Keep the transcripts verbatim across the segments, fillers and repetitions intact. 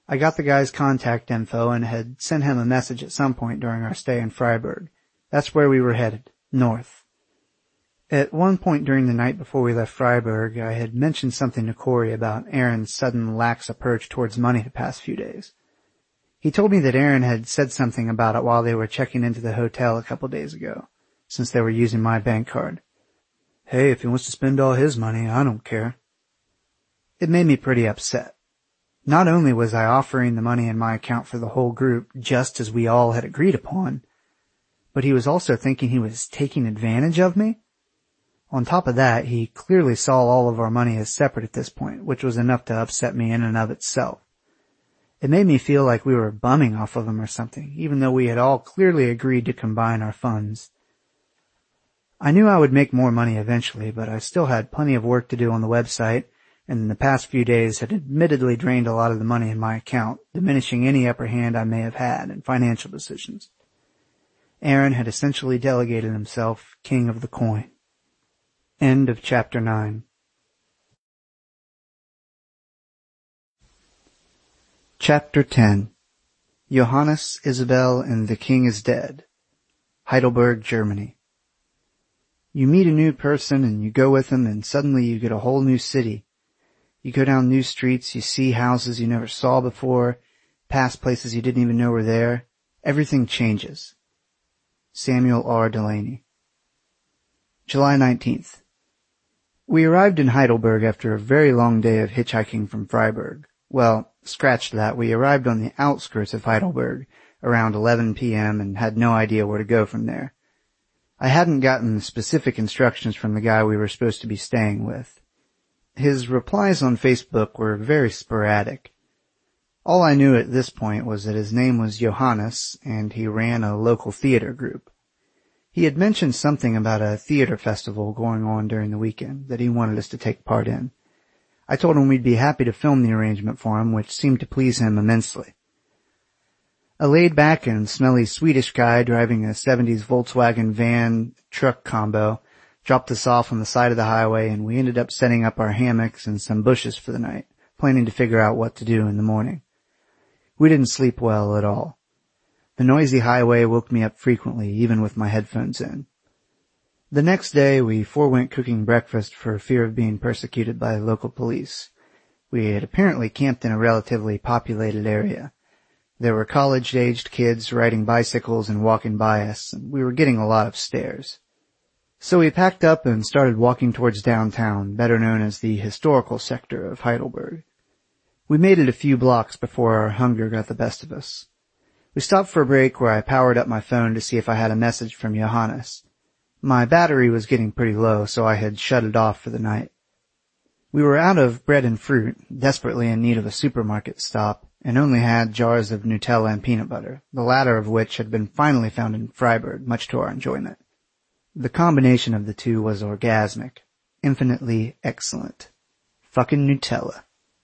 I got the guy's contact info and had sent him a message at some point during our stay in Freiburg. That's where we were headed, north. At one point during the night before we left Freiburg, I had mentioned something to Corey about Aaron's sudden lax approach towards money the past few days. He told me that Aaron had said something about it while they were checking into the hotel a couple days ago, since they were using my bank card. Hey, if he wants to spend all his money, I don't care. It made me pretty upset. Not only was I offering the money in my account for the whole group, just as we all had agreed upon, but he was also thinking he was taking advantage of me. On top of that, he clearly saw all of our money as separate at this point, which was enough to upset me in and of itself. It made me feel like we were bumming off of him or something, even though we had all clearly agreed to combine our funds. I knew I would make more money eventually, but I still had plenty of work to do on the website, and in the past few days had admittedly drained a lot of the money in my account, diminishing any upper hand I may have had in financial decisions. Aaron had essentially delegated himself king of the coin. End of chapter nine. Chapter ten. Johannes, Isabel, and the King is Dead. Heidelberg, Germany. You meet a new person and you go with them and suddenly you get a whole new city. You go down new streets, you see houses you never saw before, pass places you didn't even know were there. Everything changes. Samuel R. Delaney. July nineteenth. We arrived in Heidelberg after a very long day of hitchhiking from Freiburg. Well, scratch that, we arrived on the outskirts of Heidelberg around eleven p.m. and had no idea where to go from there. I hadn't gotten specific instructions from the guy we were supposed to be staying with. His replies on Facebook were very sporadic. All I knew at this point was that his name was Johannes and he ran a local theater group. He had mentioned something about a theater festival going on during the weekend that he wanted us to take part in. I told him we'd be happy to film the arrangement for him, which seemed to please him immensely. A laid-back and smelly Swedish guy driving a seventies Volkswagen van truck combo dropped us off on the side of the highway, and we ended up setting up our hammocks and some bushes for the night, planning to figure out what to do in the morning. We didn't sleep well at all. The noisy highway woke me up frequently, even with my headphones in. The next day, we forewent cooking breakfast for fear of being persecuted by local police. We had apparently camped in a relatively populated area. There were college-aged kids riding bicycles and walking by us, and we were getting a lot of stares. So we packed up and started walking towards downtown, better known as the historical sector of Heidelberg. We made it a few blocks before our hunger got the best of us. We stopped for a break where I powered up my phone to see if I had a message from Johannes. My battery was getting pretty low, so I had shut it off for the night. We were out of bread and fruit, desperately in need of a supermarket stop, and only had jars of Nutella and peanut butter, the latter of which had been finally found in Freiburg, much to our enjoyment. The combination of the two was orgasmic, infinitely excellent. Fucking Nutella.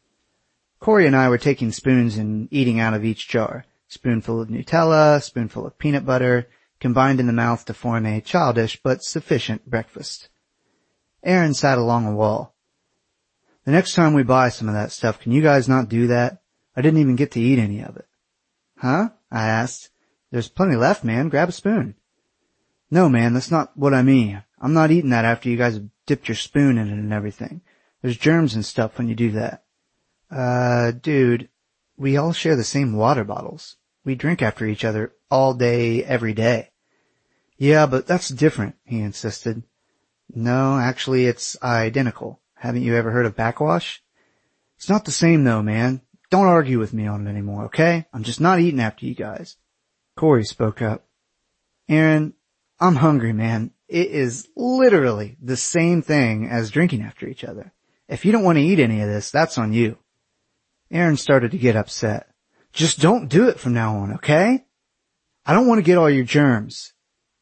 Corey and I were taking spoons and eating out of each jar. Spoonful of Nutella, spoonful of peanut butter, combined in the mouth to form a childish but sufficient breakfast. Aaron sat along a wall. The next time we buy some of that stuff, can you guys not do that? I didn't even get to eat any of it. Huh? I asked. There's plenty left, man. Grab a spoon. No, man, that's not what I mean. I'm not eating that after you guys have dipped your spoon in it and everything. There's germs and stuff when you do that. Uh, dude, we all share the same water bottles. We drink after each other all day, every day. Yeah, but that's different, he insisted. No, actually, it's identical. Haven't you ever heard of backwash? It's not the same though, man. Don't argue with me on it anymore, okay? I'm just not eating after you guys. Corey spoke up. Aaron, I'm hungry, man. It is literally the same thing as drinking after each other. If you don't want to eat any of this, that's on you. Aaron started to get upset. Just don't do it from now on, okay? I don't want to get all your germs.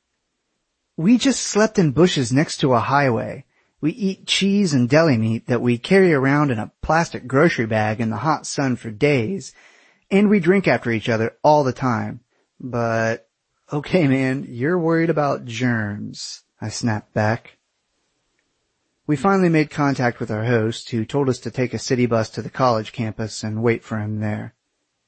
We just slept in bushes next to a highway. We eat cheese and deli meat that we carry around in a plastic grocery bag in the hot sun for days, and we drink after each other all the time. But, okay man, you're worried about germs, I snapped back. We finally made contact with our host, who told us to take a city bus to the college campus and wait for him there.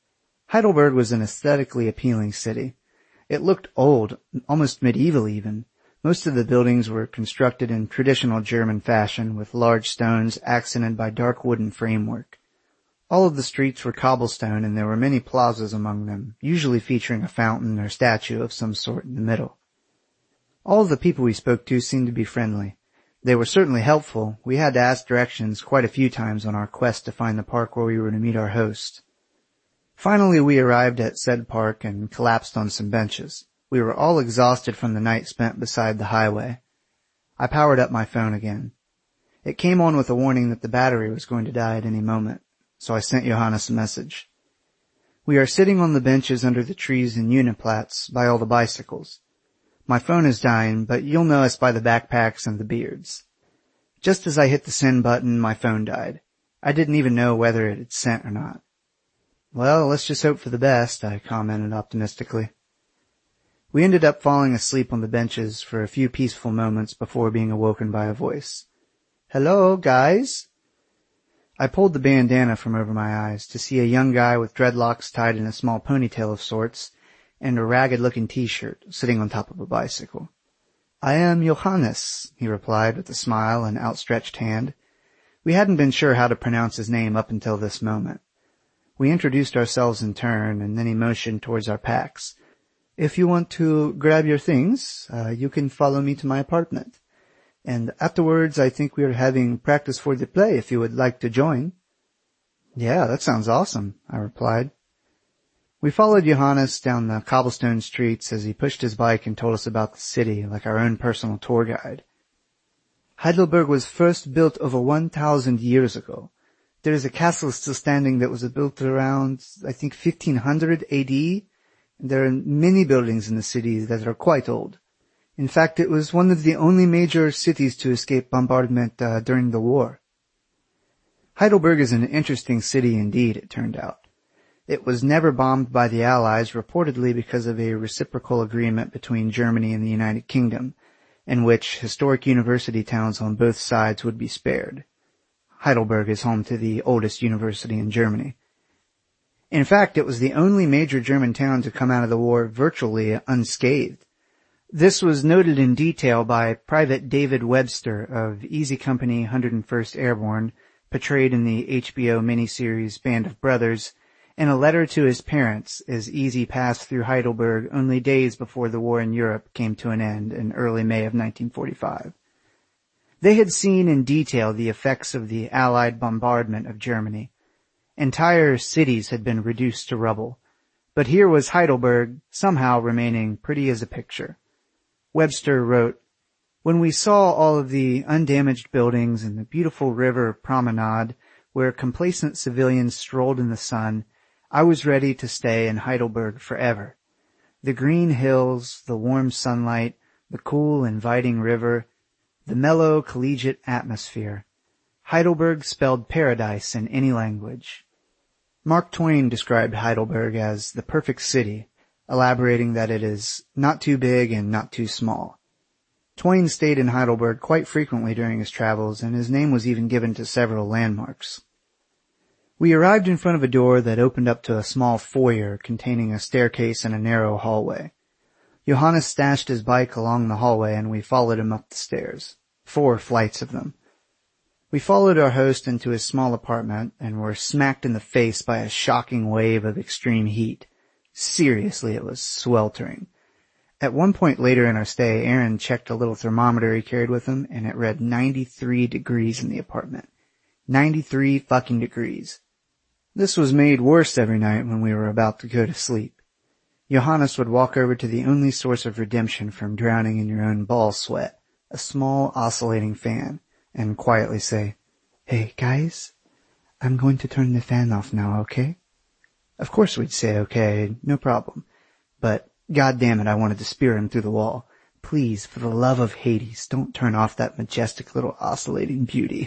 Heidelberg was an aesthetically appealing city. It looked old, almost medieval even. Most of the buildings were constructed in traditional German fashion with large stones accented by dark wooden framework. All of the streets were cobblestone and there were many plazas among them, usually featuring a fountain or statue of some sort in the middle. All of the people we spoke to seemed to be friendly. They were certainly helpful. We had to ask directions quite a few times on our quest to find the park where we were to meet our host. Finally, we arrived at said park and collapsed on some benches. We were all exhausted from the night spent beside the highway. I powered up my phone again. It came on with a warning that the battery was going to die at any moment, so I sent Johannes a message. We are sitting on the benches under the trees in Uniplatz by all the bicycles. My phone is dying, but you'll know us by the backpacks and the beards. Just as I hit the send button, my phone died. I didn't even know whether it had sent or not. Well, let's just hope for the best, I commented optimistically. We ended up falling asleep on the benches for a few peaceful moments before being awoken by a voice. Hello, guys? I pulled the bandana from over my eyes to see a young guy with dreadlocks tied in a small ponytail of sorts and a ragged-looking t-shirt sitting on top of a bicycle. I am Johannes, he replied with a smile and outstretched hand. We hadn't been sure how to pronounce his name up until this moment. We introduced ourselves in turn, and then he motioned towards our packs. If you want to grab your things, uh, you can follow me to my apartment. And afterwards, I think we are having practice for the play if you would like to join. Yeah, that sounds awesome, I replied. We followed Johannes down the cobblestone streets as he pushed his bike and told us about the city like our own personal tour guide. Heidelberg was first built over one thousand years ago. There is a castle still standing that was built around, I think, fifteen hundred A D. There are many buildings in the city that are quite old. In fact, it was one of the only major cities to escape bombardment uh, during the war. Heidelberg is an interesting city indeed, it turned out. It was never bombed by the Allies, reportedly because of a reciprocal agreement between Germany and the United Kingdom, in which historic university towns on both sides would be spared. Heidelberg is home to the oldest university in Germany. In fact, it was the only major German town to come out of the war virtually unscathed. This was noted in detail by Private David Webster of Easy Company one hundred first Airborne, portrayed in the H B O miniseries Band of Brothers, in a letter to his parents as Easy passed through Heidelberg only days before the war in Europe came to an end in early May of nineteen forty-five. They had seen in detail the effects of the Allied bombardment of Germany. Entire cities had been reduced to rubble, but here was Heidelberg somehow remaining pretty as a picture. Webster wrote, "When we saw all of the undamaged buildings and the beautiful river promenade where complacent civilians strolled in the sun, I was ready to stay in Heidelberg forever. The green hills, the warm sunlight, the cool, inviting river, the mellow, collegiate atmosphere. Heidelberg spelled paradise in any language." Mark Twain described Heidelberg as the perfect city, elaborating that it is not too big and not too small. Twain stayed in Heidelberg quite frequently during his travels, and his name was even given to several landmarks. We arrived in front of a door that opened up to a small foyer containing a staircase and a narrow hallway. Johannes stashed his bike along the hallway, and we followed him up the stairs, four flights of them. We followed our host into his small apartment and were smacked in the face by a shocking wave of extreme heat. Seriously, it was sweltering. At one point later in our stay, Aaron checked a little thermometer he carried with him, and it read ninety-three degrees in the apartment. ninety-three fucking degrees. This was made worse every night when we were about to go to sleep. Johannes would walk over to the only source of redemption from drowning in your own ball sweat, a small oscillating fan, and quietly say, "Hey, guys, I'm going to turn the fan off now, okay?" Of course we'd say okay, no problem. But, God damn it, I wanted to spear him through the wall. Please, for the love of Hades, don't turn off that majestic little oscillating beauty.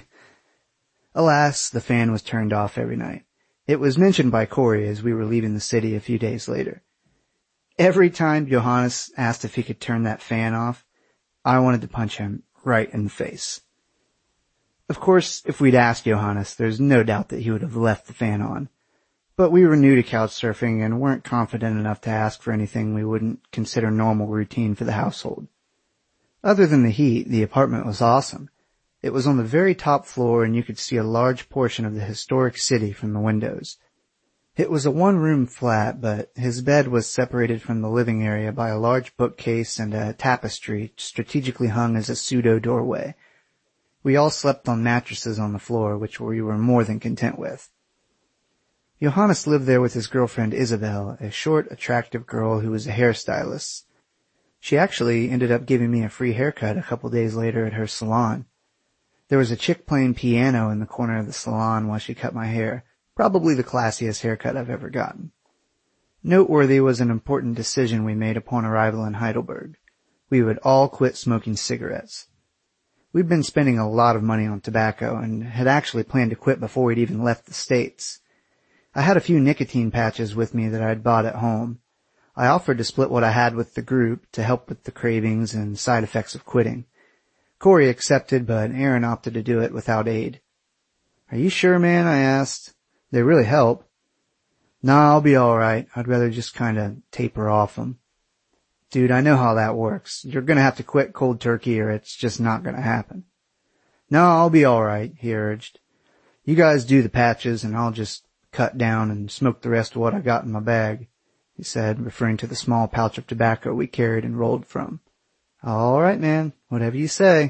Alas, the fan was turned off every night. It was mentioned by Corey as we were leaving the city a few days later. Every time Johannes asked if he could turn that fan off, I wanted to punch him right in the face. Of course, if we'd asked Johannes, there's no doubt that he would have left the fan on. But we were new to couch surfing and weren't confident enough to ask for anything we wouldn't consider normal routine for the household. Other than the heat, the apartment was awesome. It was on the very top floor and you could see a large portion of the historic city from the windows. It was a one-room flat, but his bed was separated from the living area by a large bookcase and a tapestry strategically hung as a pseudo-doorway. We all slept on mattresses on the floor, which we were more than content with. Johannes lived there with his girlfriend Isabel, a short, attractive girl who was a hairstylist. She actually ended up giving me a free haircut a couple days later at her salon. There was a chick playing piano in the corner of the salon while she cut my hair, probably the classiest haircut I've ever gotten. Noteworthy was an important decision we made upon arrival in Heidelberg. We would all quit smoking cigarettes. We'd been spending a lot of money on tobacco and had actually planned to quit before we'd even left the States. I had a few nicotine patches with me that I'd bought at home. I offered to split what I had with the group to help with the cravings and side effects of quitting. Corey accepted, but Aaron opted to do it without aid. "Are you sure, man?" I asked. "They really help." "Nah, I'll be alright. I'd rather just kinda taper off them." "Dude, I know how that works. You're gonna have to quit cold turkey or it's just not gonna happen." "No, I'll be alright," he urged. "You guys do the patches and I'll just cut down and smoke the rest of what I got in my bag," he said, referring to the small pouch of tobacco we carried and rolled from. "All right, man. Whatever you say."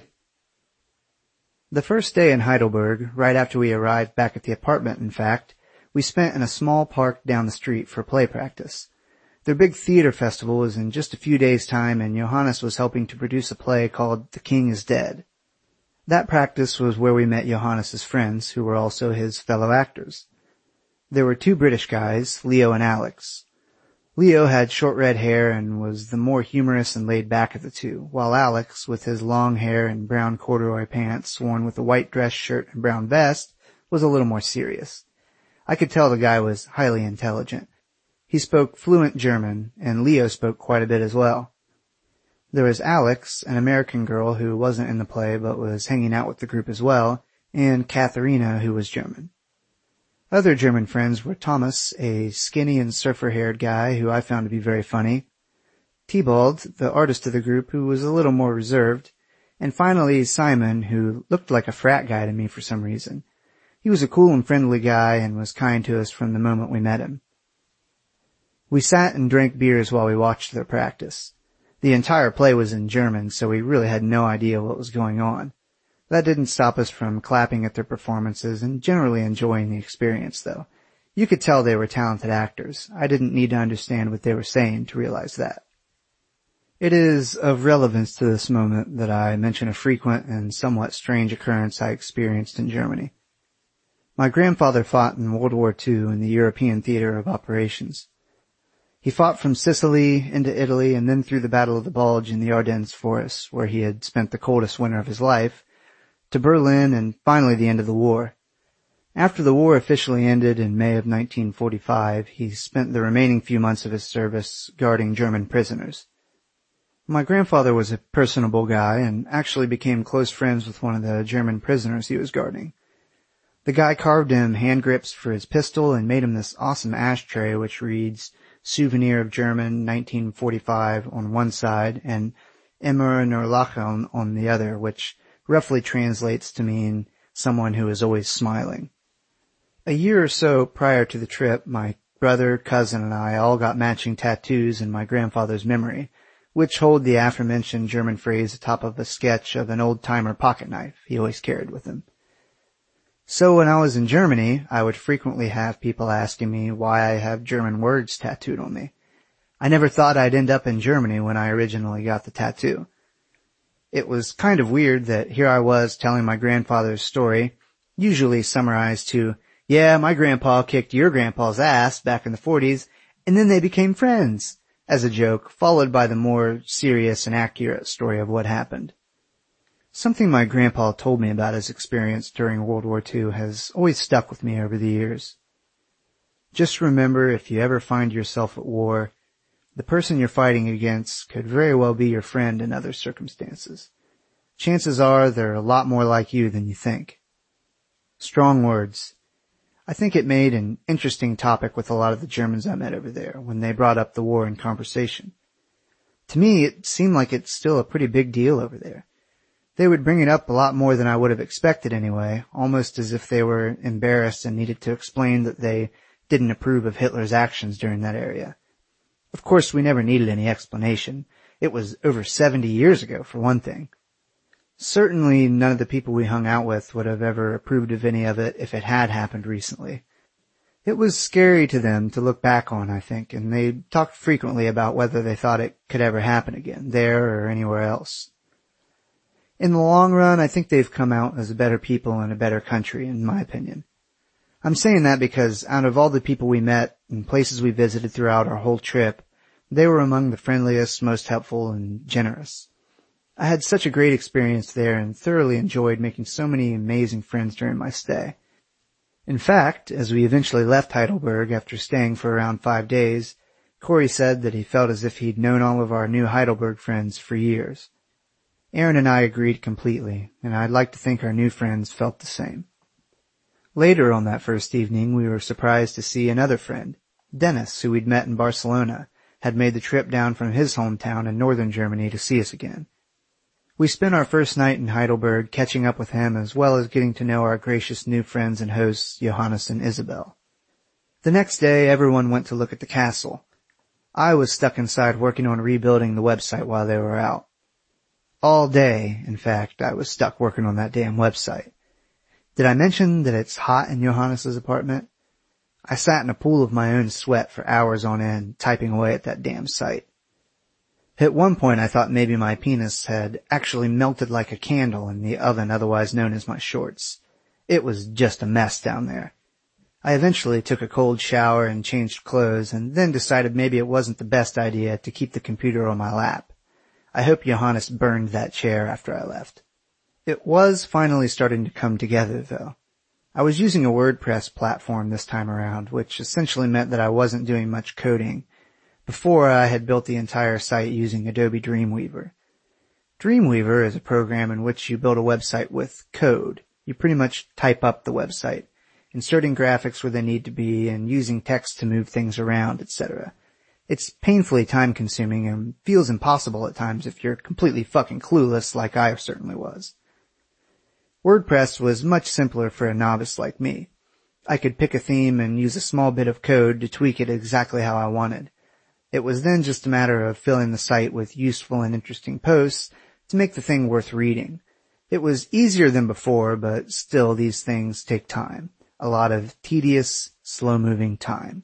The first day in Heidelberg, right after we arrived back at the apartment, in fact, we spent in a small park down the street for play practice. Their big theater festival was in just a few days' time, and Johannes was helping to produce a play called The King is Dead. That practice was where we met Johannes's friends, who were also his fellow actors. There were two British guys, Leo and Alex. Leo had short red hair and was the more humorous and laid back of the two, while Alex, with his long hair and brown corduroy pants worn with a white dress shirt and brown vest, was a little more serious. I could tell the guy was highly intelligent. He spoke fluent German, and Leo spoke quite a bit as well. There was Alex, an American girl who wasn't in the play but was hanging out with the group as well, and Katharina, who was German. Other German friends were Thomas, a skinny and surfer-haired guy who I found to be very funny, Thibault, the artist of the group, who was a little more reserved, and finally Simon, who looked like a frat guy to me for some reason. He was a cool and friendly guy and was kind to us from the moment we met him. We sat and drank beers while we watched their practice. The entire play was in German, so we really had no idea what was going on. That didn't stop us from clapping at their performances and generally enjoying the experience, though. You could tell they were talented actors. I didn't need to understand what they were saying to realize that. It is of relevance to this moment that I mention a frequent and somewhat strange occurrence I experienced in Germany. My grandfather fought in World War Two in the European theater of operations. He fought from Sicily into Italy and then through the Battle of the Bulge in the Ardennes forests, where he had spent the coldest winter of his life, to Berlin and finally the end of the war. After the war officially ended in May of nineteen forty-five, he spent the remaining few months of his service guarding German prisoners. My grandfather was a personable guy and actually became close friends with one of the German prisoners he was guarding. The guy carved him hand grips for his pistol and made him this awesome ashtray which reads "Souvenir of German nineteen forty-five" on one side and "Immer nur lachen" on the other, which roughly translates to mean someone who is always smiling. A year or so prior to the trip, my brother, cousin, and I all got matching tattoos in my grandfather's memory, which hold the aforementioned German phrase atop of a sketch of an old-timer pocket knife he always carried with him. So when I was in Germany, I would frequently have people asking me why I have German words tattooed on me. I never thought I'd end up in Germany when I originally got the tattoo. It was kind of weird that here I was telling my grandfather's story, usually summarized to, "Yeah, my grandpa kicked your grandpa's ass back in the forties, and then they became friends," as a joke, followed by the more serious and accurate story of what happened. Something my grandpa told me about his experience during World War Two has always stuck with me over the years. Just remember, if you ever find yourself at war, the person you're fighting against could very well be your friend in other circumstances. Chances are they're a lot more like you than you think. Strong words. I think it made an interesting topic with a lot of the Germans I met over there when they brought up the war in conversation. To me, it seemed like it's still a pretty big deal over there. They would bring it up a lot more than I would have expected anyway, almost as if they were embarrassed and needed to explain that they didn't approve of Hitler's actions during that area. Of course, we never needed any explanation. It was over seventy years ago, for one thing. Certainly none of the people we hung out with would have ever approved of any of it if it had happened recently. It was scary to them to look back on, I think, and they talked frequently about whether they thought it could ever happen again, there or anywhere else. In the long run, I think they've come out as better people and a better country, in my opinion. I'm saying that because out of all the people we met and places we visited throughout our whole trip, they were among the friendliest, most helpful, and generous. I had such a great experience there and thoroughly enjoyed making so many amazing friends during my stay. In fact, as we eventually left Heidelberg after staying for around five days, Corey said that he felt as if he'd known all of our new Heidelberg friends for years. Aaron and I agreed completely, and I'd like to think our new friends felt the same. Later on that first evening, we were surprised to see another friend, Dennis, who we'd met in Barcelona, had made the trip down from his hometown in northern Germany to see us again. We spent our first night in Heidelberg catching up with him as well as getting to know our gracious new friends and hosts, Johannes and Isabel. The next day, everyone went to look at the castle. I was stuck inside working on rebuilding the website while they were out. All day, in fact, I was stuck working on that damn website. Did I mention that it's hot in Johannes's apartment? I sat in a pool of my own sweat for hours on end, typing away at that damn site. At one point I thought maybe my penis had actually melted like a candle in the oven otherwise known as my shorts. It was just a mess down there. I eventually took a cold shower and changed clothes and then decided maybe it wasn't the best idea to keep the computer on my lap. I hope Johannes burned that chair after I left. It was finally starting to come together though. I was using a WordPress platform this time around, which essentially meant that I wasn't doing much coding. Before, I had built the entire site using Adobe Dreamweaver. Dreamweaver is a program in which you build a website with code. You pretty much type up the website, inserting graphics where they need to be and using text to move things around, et cetera. It's painfully time-consuming and feels impossible at times if you're completely fucking clueless like I certainly was. WordPress was much simpler for a novice like me. I could pick a theme and use a small bit of code to tweak it exactly how I wanted. It was then just a matter of filling the site with useful and interesting posts to make the thing worth reading. It was easier than before, but still these things take time. A lot of tedious, slow-moving time.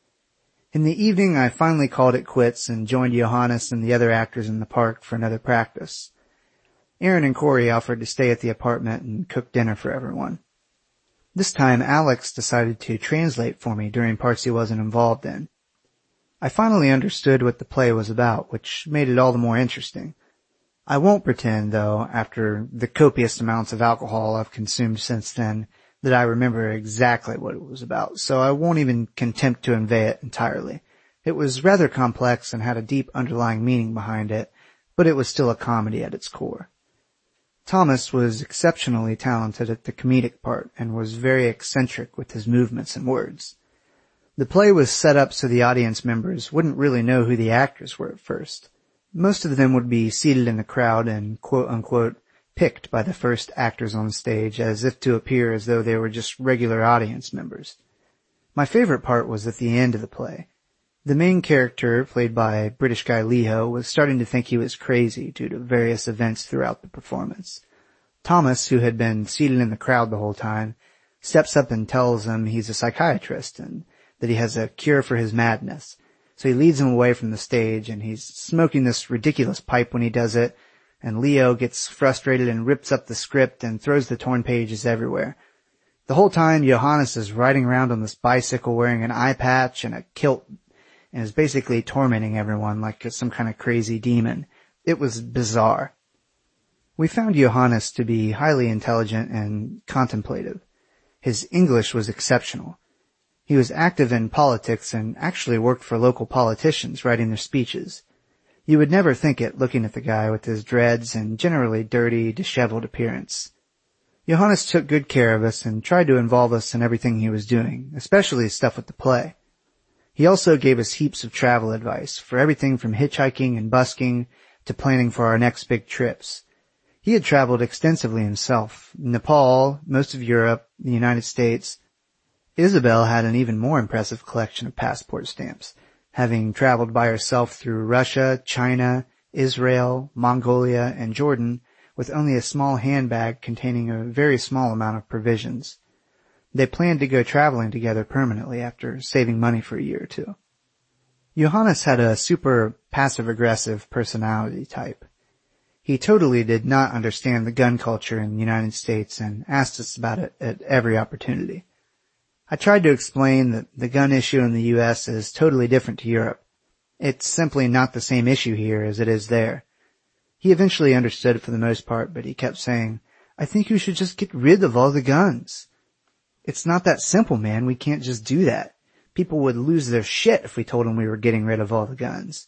In the evening, I finally called it quits and joined Johannes and the other actors in the park for another practice. Aaron and Corey offered to stay at the apartment and cook dinner for everyone. This time, Alex decided to translate for me during parts he wasn't involved in. I finally understood what the play was about, which made it all the more interesting. I won't pretend, though, after the copious amounts of alcohol I've consumed since then, that I remember exactly what it was about, so I won't even attempt to convey it entirely. It was rather complex and had a deep underlying meaning behind it, but it was still a comedy at its core. Thomas was exceptionally talented at the comedic part and was very eccentric with his movements and words. The play was set up so the audience members wouldn't really know who the actors were at first. Most of them would be seated in the crowd and quote-unquote picked by the first actors on stage as if to appear as though they were just regular audience members. My favorite part was at the end of the play. The main character, played by British guy Leo, was starting to think he was crazy due to various events throughout the performance. Thomas, who had been seated in the crowd the whole time, steps up and tells him he's a psychiatrist and that he has a cure for his madness. So he leads him away from the stage, and he's smoking this ridiculous pipe when he does it, and Leo gets frustrated and rips up the script and throws the torn pages everywhere. The whole time, Johannes is riding around on this bicycle wearing an eye patch and a kilt, and is basically tormenting everyone like some kind of crazy demon. It was bizarre. We found Johannes to be highly intelligent and contemplative. His English was exceptional. He was active in politics and actually worked for local politicians writing their speeches. You would never think it looking at the guy with his dreads and generally dirty, disheveled appearance. Johannes took good care of us and tried to involve us in everything he was doing, especially stuff with the play. He also gave us heaps of travel advice for everything from hitchhiking and busking to planning for our next big trips. He had traveled extensively himself, Nepal, most of Europe, the United States. Isabel had an even more impressive collection of passport stamps, having traveled by herself through Russia, China, Israel, Mongolia, and Jordan with only a small handbag containing a very small amount of provisions. They planned to go traveling together permanently after saving money for a year or two. Johannes had a super passive-aggressive personality type. He totally did not understand the gun culture in the United States and asked us about it at every opportunity. I tried to explain that the gun issue in the U S is totally different to Europe. It's simply not the same issue here as it is there. He eventually understood it for the most part, but he kept saying, "I think you should just get rid of all the guns." It's not that simple, man. We can't just do that. People would lose their shit if we told them we were getting rid of all the guns.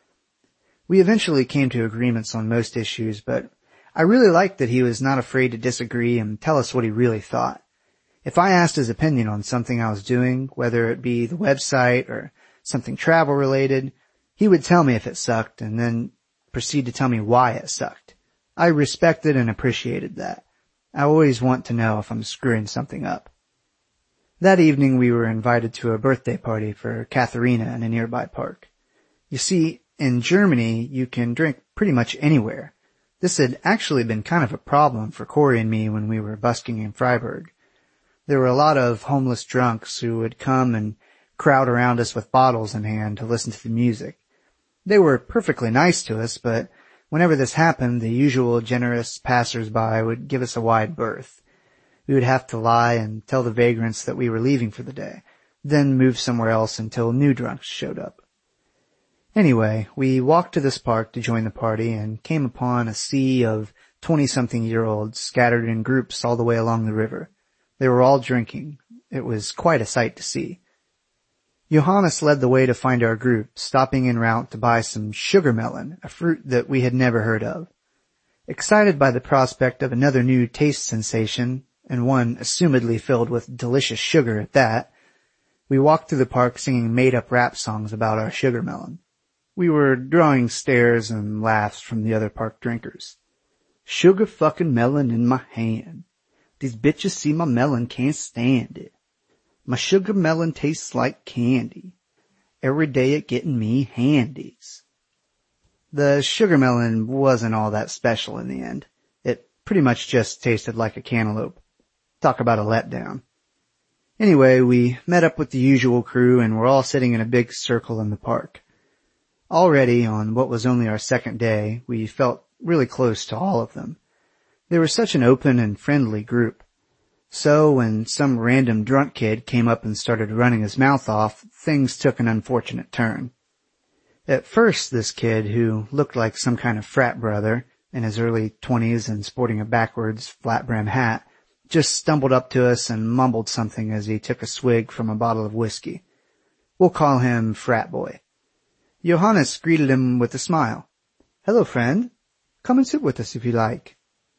We eventually came to agreements on most issues, but I really liked that he was not afraid to disagree and tell us what he really thought. If I asked his opinion on something I was doing, whether it be the website or something travel related, he would tell me if it sucked and then proceed to tell me why it sucked. I respected and appreciated that. I always want to know if I'm screwing something up. That evening we were invited to a birthday party for Katharina in a nearby park. You see, in Germany you can drink pretty much anywhere. This had actually been kind of a problem for Corey and me when we were busking in Freiburg. There were a lot of homeless drunks who would come and crowd around us with bottles in hand to listen to the music. They were perfectly nice to us, but whenever this happened, the usual generous passers-by would give us a wide berth. We would have to lie and tell the vagrants that we were leaving for the day, then move somewhere else until new drunks showed up. Anyway, we walked to this park to join the party and came upon a sea of twenty-something-year-olds scattered in groups all the way along the river. They were all drinking. It was quite a sight to see. Johannes led the way to find our group, stopping en route to buy some sugar melon, a fruit that we had never heard of. Excited by the prospect of another new taste sensation, and one assumedly filled with delicious sugar at that, we walked through the park singing made-up rap songs about our sugar melon. We were drawing stares and laughs from the other park drinkers. Sugar fucking melon in my hand. These bitches see my melon, can't stand it. My sugar melon tastes like candy. Every day it getting me handies. The sugar melon wasn't all that special in the end. It pretty much just tasted like a cantaloupe. Talk about a letdown. Anyway, we met up with the usual crew and were all sitting in a big circle in the park. Already, on what was only our second day, we felt really close to all of them. They were such an open and friendly group. So when some random drunk kid came up and started running his mouth off, things took an unfortunate turn. At first, this kid, who looked like some kind of frat brother, in his early twenties and sporting a backwards flat-brim hat, just stumbled up to us and mumbled something as he took a swig from a bottle of whiskey. We'll call him Frat Boy. Johannes greeted him with a smile. "Hello, friend. Come and sit with us if you like."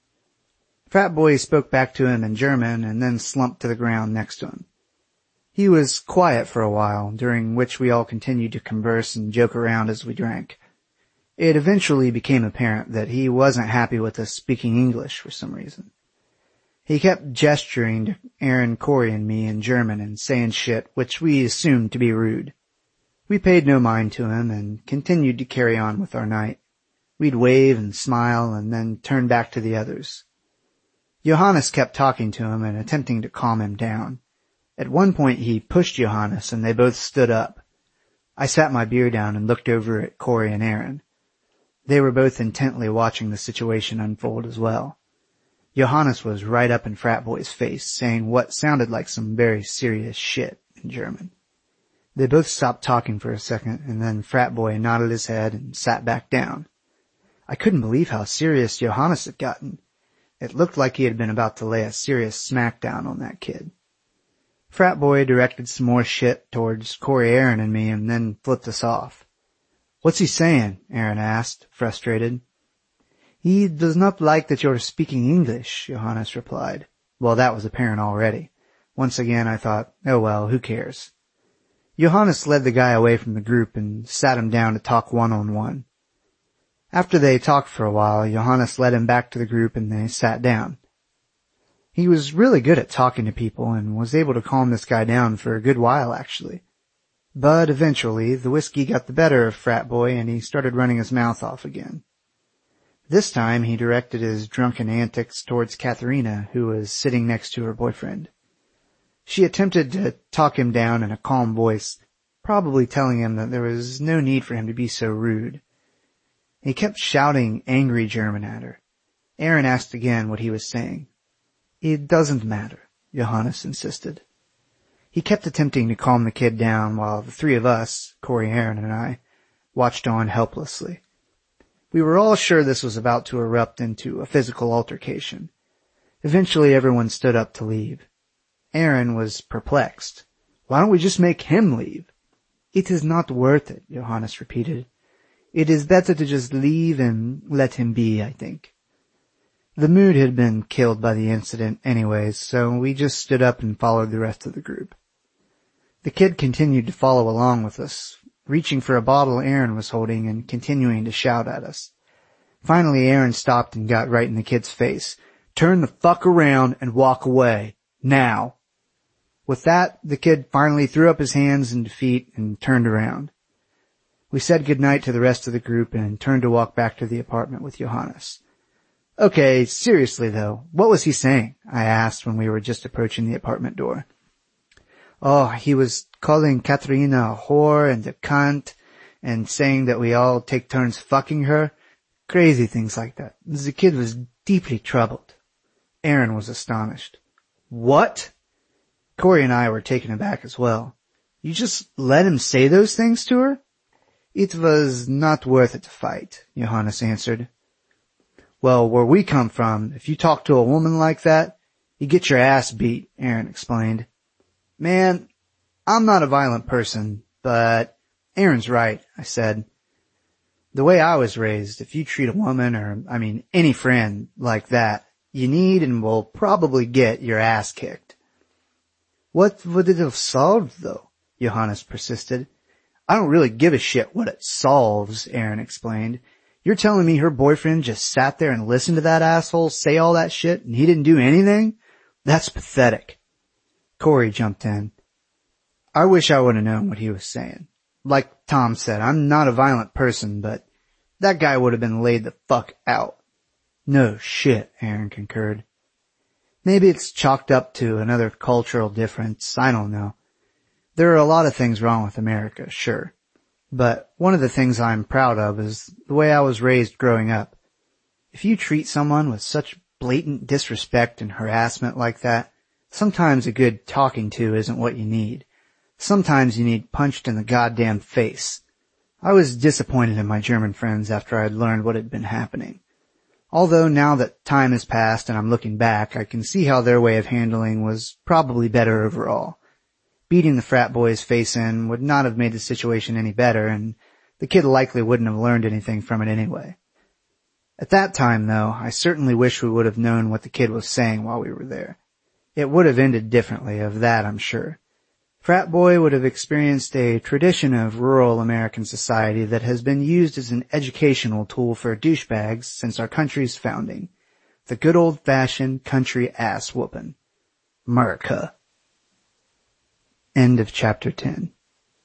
Frat Boy spoke back to him in German and then slumped to the ground next to him. He was quiet for a while, during which we all continued to converse and joke around as we drank. It eventually became apparent that he wasn't happy with us speaking English for some reason. He kept gesturing to Aaron, Corey, and me in German and saying shit which we assumed to be rude. We paid no mind to him and continued to carry on with our night. We'd wave and smile and then turn back to the others. Johannes kept talking to him and attempting to calm him down. At one point he pushed Johannes and they both stood up. I sat my beer down and looked over at Corey and Aaron. They were both intently watching the situation unfold as well. Johannes was right up in Frat Boy's face, saying what sounded like some very serious shit in German. They both stopped talking for a second, and then Frat Boy nodded his head and sat back down. I couldn't believe how serious Johannes had gotten. It looked like he had been about to lay a serious smackdown on that kid. Frat Boy directed some more shit towards Corey, Aaron, and me, and then flipped us off. "What's he saying?" Aaron asked, frustrated. "He does not like that you're speaking English," Johannes replied. Well, that was apparent already. Once again, I thought, oh well, who cares? Johannes led the guy away from the group and sat him down to talk one-on-one. After they talked for a while, Johannes led him back to the group and they sat down. He was really good at talking to people and was able to calm this guy down for a good while, actually. But eventually, the whiskey got the better of Frat Boy and he started running his mouth off again. This time, he directed his drunken antics towards Katharina, who was sitting next to her boyfriend. She attempted to talk him down in a calm voice, probably telling him that there was no need for him to be so rude. He kept shouting angry German at her. Aaron asked again what he was saying. It doesn't matter, Johannes insisted. He kept attempting to calm the kid down while the three of us, Corey, Aaron, and I, watched on helplessly. We were all sure this was about to erupt into a physical altercation. Eventually everyone stood up to leave. Aaron was perplexed. Why don't we just make him leave? It is not worth it, Johannes repeated. It is better to just leave and let him be, I think. The mood had been killed by the incident anyways, so we just stood up and followed the rest of the group. The kid continued to follow along with us, reaching for a bottle Aaron was holding and continuing to shout at us. Finally, Aaron stopped and got right in the kid's face. Turn the fuck around and walk away. Now. With that, the kid finally threw up his hands in defeat and turned around. We said goodnight to the rest of the group and turned to walk back to the apartment with Johannes. Okay, seriously though, what was he saying? I asked when we were just approaching the apartment door. Oh, he was calling Katharina a whore and a cunt and saying that we all take turns fucking her. Crazy things like that. The kid was deeply troubled. Aaron was astonished. What? Corey and I were taken aback as well. You just let him say those things to her? It was not worth it to fight, Johannes answered. Well, where we come from, if you talk to a woman like that, you get your ass beat, Aaron explained. Man, I'm not a violent person, but Aaron's right, I said. The way I was raised, if you treat a woman or, I mean, any friend like that, you need and will probably get your ass kicked. What would it have solved, though? Johannes persisted. I don't really give a shit what it solves, Aaron explained. You're telling me her boyfriend just sat there and listened to that asshole say all that shit and he didn't do anything? That's pathetic. Corey jumped in. I wish I would have known what he was saying. Like Tom said, I'm not a violent person, but that guy would have been laid the fuck out. No shit, Aaron concurred. Maybe it's chalked up to another cultural difference, I don't know. There are a lot of things wrong with America, sure. But one of the things I'm proud of is the way I was raised growing up. If you treat someone with such blatant disrespect and harassment like that, sometimes a good talking to isn't what you need. Sometimes you need punched in the goddamn face. I was disappointed in my German friends after I had learned what had been happening. Although now that time has passed and I'm looking back, I can see how their way of handling was probably better overall. Beating the frat boy's face in would not have made the situation any better, and the kid likely wouldn't have learned anything from it anyway. At that time, though, I certainly wish we would have known what the kid was saying while we were there. It would have ended differently, of that I'm sure. Frat boy would have experienced a tradition of rural American society that has been used as an educational tool for douchebags since our country's founding. The good old-fashioned country ass whoopin'. America. End of chapter ten.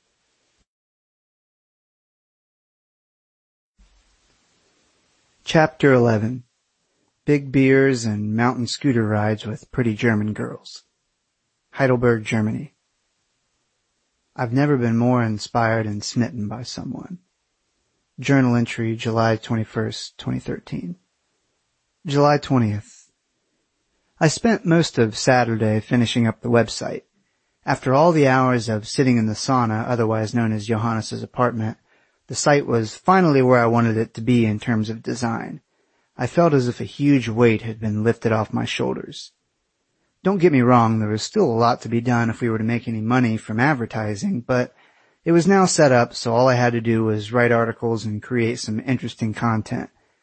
Chapter eleven. Big beers and mountain scooter rides with pretty German girls. Heidelberg, Germany. I've never been more inspired and smitten by someone. Journal entry, July twenty-first, twenty thirteen. July twentieth. I spent most of Saturday finishing up the website. After all the hours of sitting in the sauna, otherwise known as Johannes' apartment, the site was finally where I wanted it to be in terms of design. I felt as if a huge weight had been lifted off my shoulders. Don't get me wrong, there was still a lot to be done if we were to make any money from advertising, but it was now set up, so all I had to do was write articles and create some interesting content.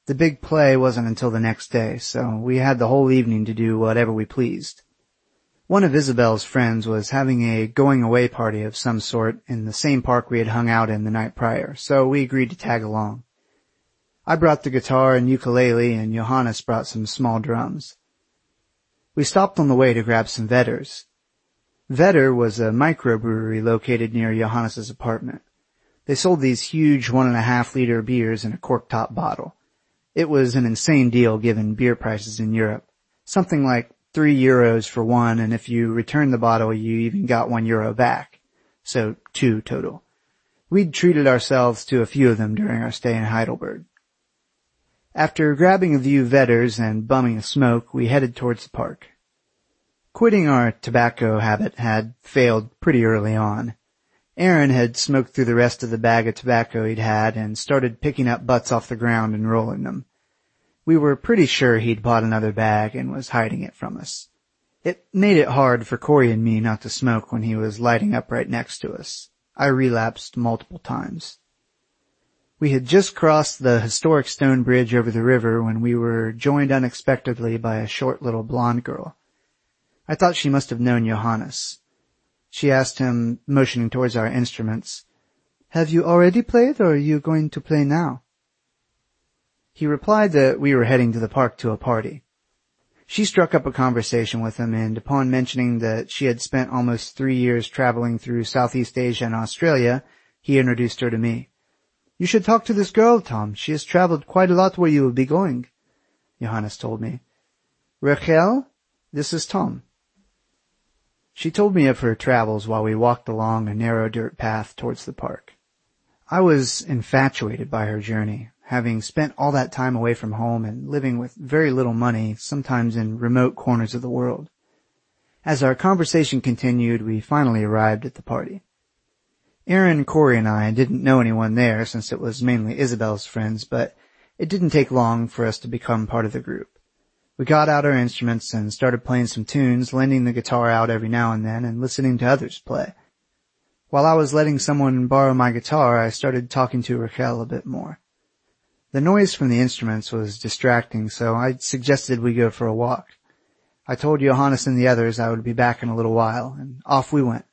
The big play wasn't until the next day, so we had the whole evening to do whatever we pleased. One of Isabel's friends was having a going-away party of some sort in the same park we had hung out in the night prior, so we agreed to tag along. I brought the guitar and ukulele, and Johannes brought some small drums. We stopped on the way to grab some Vedders. Vedder was a microbrewery located near Johannes's apartment. They sold these huge one-and-a-half-liter beers in a cork-top bottle. It was an insane deal given beer prices in Europe. Something like three euros for one, and if you returned the bottle, you even got one euro back. So two total. We'd treated ourselves to a few of them during our stay in Heidelberg. After grabbing a few Vedders and bumming a smoke, we headed towards the park. Quitting our tobacco habit had failed pretty early on. Aaron had smoked through the rest of the bag of tobacco he'd had and started picking up butts off the ground and rolling them. We were pretty sure he'd bought another bag and was hiding it from us. It made it hard for Corey and me not to smoke when he was lighting up right next to us. I relapsed multiple times. We had just crossed the historic stone bridge over the river when we were joined unexpectedly by a short little blonde girl. I thought she must have known Johannes. She asked him, motioning towards our instruments, "Have you already played, or are you going to play now?" He replied that we were heading to the park to a party. She struck up a conversation with him, and upon mentioning that she had spent almost three years traveling through Southeast Asia and Australia, he introduced her to me. "You should talk to this girl, Tom. She has traveled quite a lot where you will be going," Johannes told me. "Rachel, this is Tom." She told me of her travels while we walked along a narrow dirt path towards the park. I was infatuated by her journey, having spent all that time away from home and living with very little money, sometimes in remote corners of the world. As our conversation continued, we finally arrived at the party. Aaron, Corey, and I didn't know anyone there since it was mainly Isabel's friends, but it didn't take long for us to become part of the group. We got out our instruments and started playing some tunes, lending the guitar out every now and then and listening to others play. While I was letting someone borrow my guitar, I started talking to Rachel a bit more. The noise from the instruments was distracting, so I suggested we go for a walk. I told Johannes and the others I would be back in a little while, and off we went.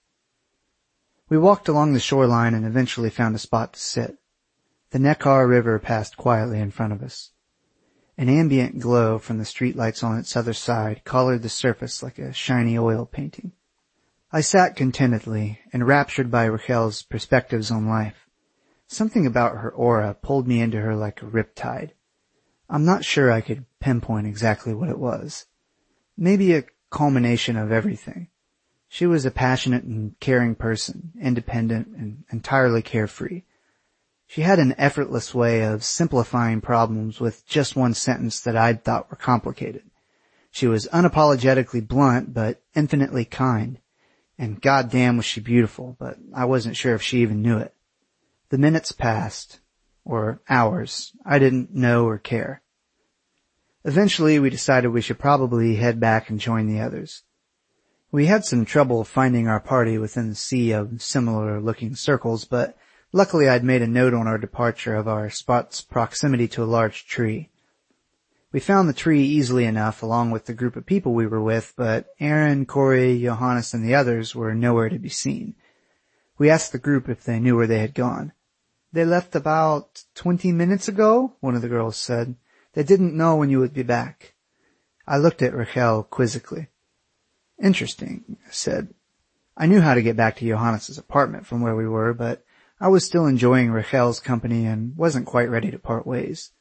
We walked along the shoreline and eventually found a spot to sit. The Neckar River passed quietly in front of us. An ambient glow from the streetlights on its other side colored the surface like a shiny oil painting. I sat contentedly, enraptured by Rachel's perspectives on life. Something about her aura pulled me into her like a riptide. I'm not sure I could pinpoint exactly what it was. Maybe a culmination of everything. She was a passionate and caring person, independent and entirely carefree. She had an effortless way of simplifying problems with just one sentence that I'd thought were complicated. She was unapologetically blunt, but infinitely kind. And goddamn was she beautiful, but I wasn't sure if she even knew it. The minutes passed, or hours. I didn't know or care. Eventually we decided we should probably head back and join the others. We had some trouble finding our party within the sea of similar-looking circles, but luckily I'd made a note on our departure of our spot's proximity to a large tree. We found the tree easily enough along with the group of people we were with, but Aaron, Corey, Johannes, and the others were nowhere to be seen. We asked the group if they knew where they had gone. "They left about twenty minutes ago," one of the girls said. "They didn't know when you would be back." I looked at Rachel quizzically. "Interesting," I said. I knew how to get back to Johannes's apartment from where we were, but I was still enjoying Rachel's company and wasn't quite ready to part ways.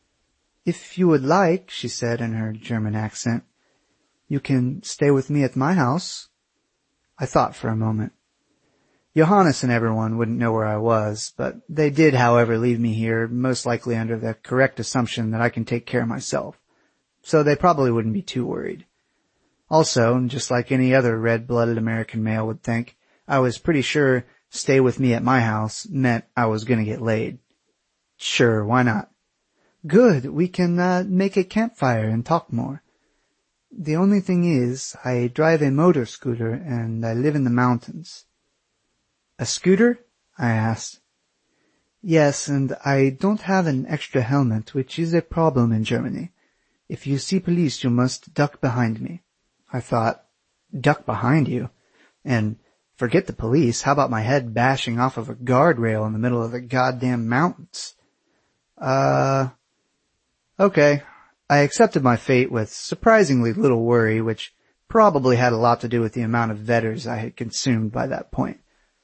"If you would like," she said in her German accent, "you can stay with me at my house." I thought for a moment. Johannes and everyone wouldn't know where I was, but they did, however, leave me here, most likely under the correct assumption that I can take care of myself. So they probably wouldn't be too worried. Also, just like any other red-blooded American male would think, I was pretty sure stay with me at my house meant I was going to get laid. Sure, why not? "Good, we can uh, make a campfire and talk more. The only thing is, I drive a motor scooter and I live in the mountains." "A scooter?" I asked. Yes, and I don't have an extra helmet, which is a problem in Germany. If you see police, you must duck behind me. I thought, duck behind you? And forget the police, how about my head bashing off of a guardrail in the middle of the goddamn mountains? Uh, okay. I accepted my fate with surprisingly little worry, which probably had a lot to do with the amount of Vetters I had consumed by that point.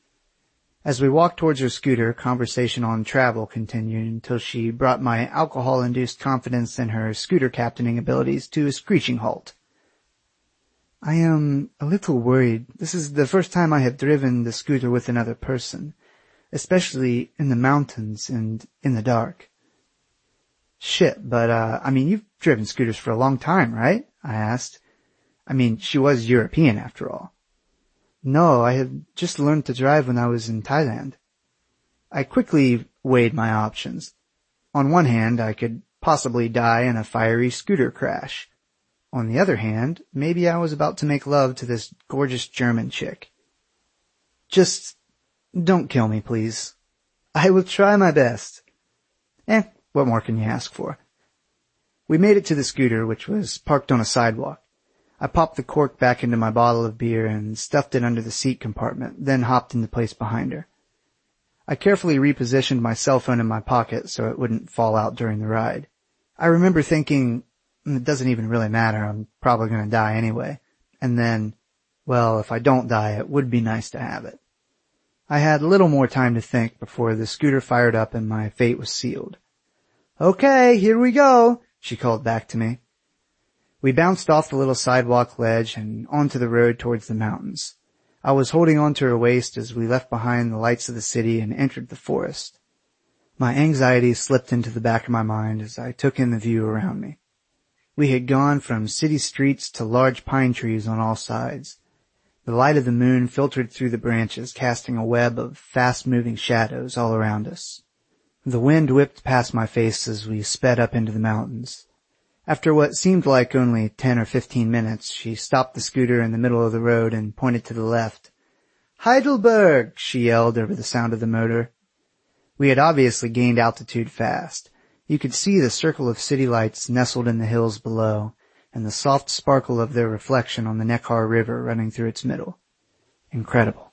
As we walked towards her scooter, conversation on travel continued until she brought my alcohol-induced confidence in her scooter captaining abilities to a screeching halt. I am a little worried. This is the first time I have driven the scooter with another person, especially in the mountains and in the dark. Shit, but, uh, I mean, you've driven scooters for a long time, right? I asked. I mean, she was European after all. No, I had just learned to drive when I was in Thailand. I quickly weighed my options. On one hand, I could possibly die in a fiery scooter crash. On the other hand, maybe I was about to make love to this gorgeous German chick. Just don't kill me, please. I will try my best. Eh, what more can you ask for? We made it to the scooter, which was parked on a sidewalk. I popped the cork back into my bottle of beer and stuffed it under the seat compartment, then hopped into place behind her. I carefully repositioned my cell phone in my pocket so it wouldn't fall out during the ride. I remember thinking, it doesn't even really matter, I'm probably going to die anyway. And then, well, if I don't die, it would be nice to have it. I had little more time to think before the scooter fired up and my fate was sealed. Okay, here we go, she called back to me. We bounced off the little sidewalk ledge and onto the road towards the mountains. I was holding onto her waist as we left behind the lights of the city and entered the forest. My anxiety slipped into the back of my mind as I took in the view around me. We had gone from city streets to large pine trees on all sides. The light of the moon filtered through the branches, casting a web of fast-moving shadows all around us. The wind whipped past my face as we sped up into the mountains. After what seemed like only ten or fifteen minutes, she stopped the scooter in the middle of the road and pointed to the left. Heidelberg! She yelled over the sound of the motor. We had obviously gained altitude fast. You could see the circle of city lights nestled in the hills below, and the soft sparkle of their reflection on the Neckar River running through its middle. Incredible.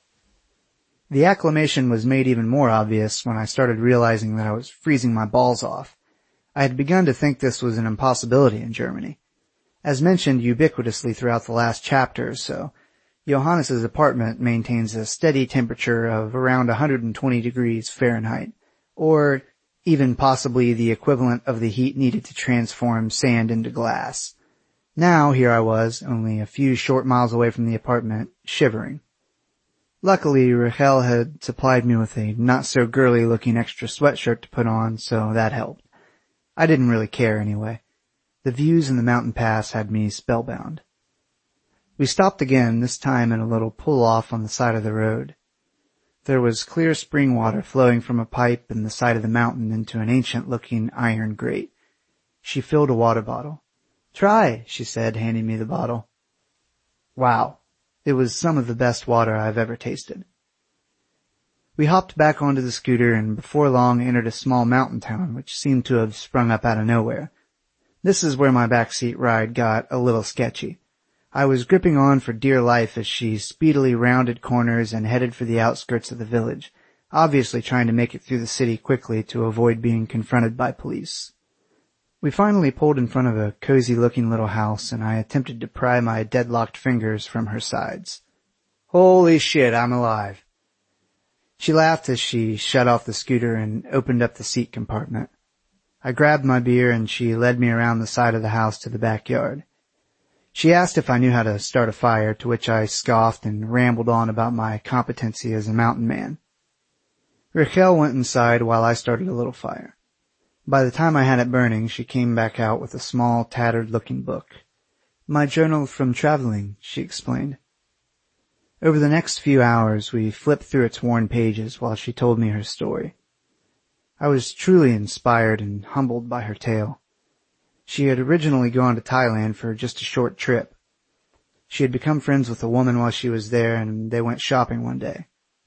The acclamation was made even more obvious when I started realizing that I was freezing my balls off. I had begun to think this was an impossibility in Germany. As mentioned ubiquitously throughout the last chapter or so, Johannes's apartment maintains a steady temperature of around one hundred twenty degrees Fahrenheit, or even possibly the equivalent of the heat needed to transform sand into glass. Now, here I was, only a few short miles away from the apartment, shivering. Luckily, Rachel had supplied me with a not-so-girly-looking extra sweatshirt to put on, so that helped. I didn't really care anyway. The views in the mountain pass had me spellbound. We stopped again, this time in a little pull-off on the side of the road. There was clear spring water flowing from a pipe in the side of the mountain into an ancient-looking iron grate. She filled a water bottle. Try, she said, handing me the bottle. Wow, it was some of the best water I've ever tasted. We hopped back onto the scooter and before long entered a small mountain town which seemed to have sprung up out of nowhere. This is where my backseat ride got a little sketchy. I was gripping on for dear life as she speedily rounded corners and headed for the outskirts of the village, obviously trying to make it through the city quickly to avoid being confronted by police. We finally pulled in front of a cozy-looking little house, and I attempted to pry my deadlocked fingers from her sides. Holy shit, I'm alive. She laughed as she shut off the scooter and opened up the seat compartment. I grabbed my beer and she led me around the side of the house to the backyard. She asked if I knew how to start a fire, to which I scoffed and rambled on about my competency as a mountain man. Rachel went inside while I started a little fire. By the time I had it burning, she came back out with a small, tattered-looking book. My journal from traveling, she explained. Over the next few hours, we flipped through its worn pages while she told me her story. I was truly inspired and humbled by her tale. She had originally gone to Thailand for just a short trip. She had become friends with a woman while she was there, and they went shopping one day.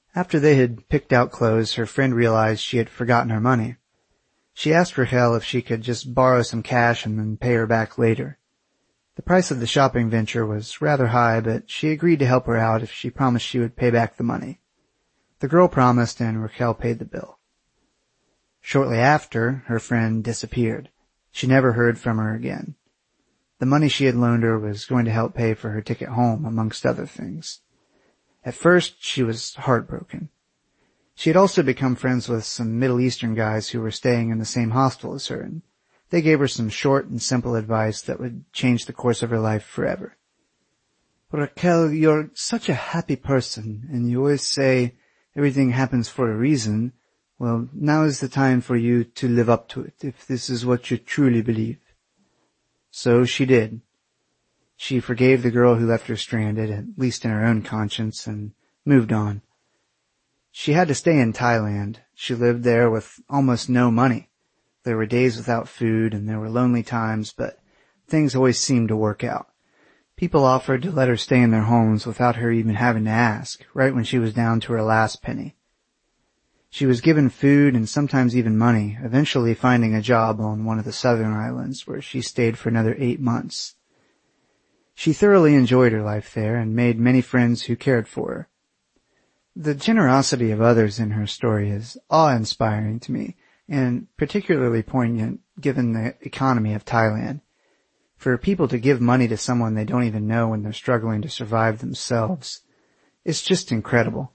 After they had picked out clothes, her friend realized she had forgotten her money. She asked Raquel if she could just borrow some cash and then pay her back later. The price of the shopping venture was rather high, but she agreed to help her out if she promised she would pay back the money. The girl promised, and Raquel paid the bill. Shortly after, her friend disappeared. She never heard from her again. The money she had loaned her was going to help pay for her ticket home, amongst other things. At first, she was heartbroken. She had also become friends with some Middle Eastern guys who were staying in the same hostel as her, and they gave her some short and simple advice that would change the course of her life forever. "Raquel, you're such a happy person, and you always say everything happens for a reason. Well, now is the time for you to live up to it, if this is what you truly believe." So she did. She forgave the girl who left her stranded, at least in her own conscience, and moved on. She had to stay in Thailand. She lived there with almost no money. There were days without food, and there were lonely times, but things always seemed to work out. People offered to let her stay in their homes without her even having to ask, right when she was down to her last penny. She was given food and sometimes even money, eventually finding a job on one of the southern islands, where she stayed for another eight months. She thoroughly enjoyed her life there and made many friends who cared for her. The generosity of others in her story is awe-inspiring to me, and particularly poignant given the economy of Thailand. For people to give money to someone they don't even know when they're struggling to survive themselves, it's just incredible.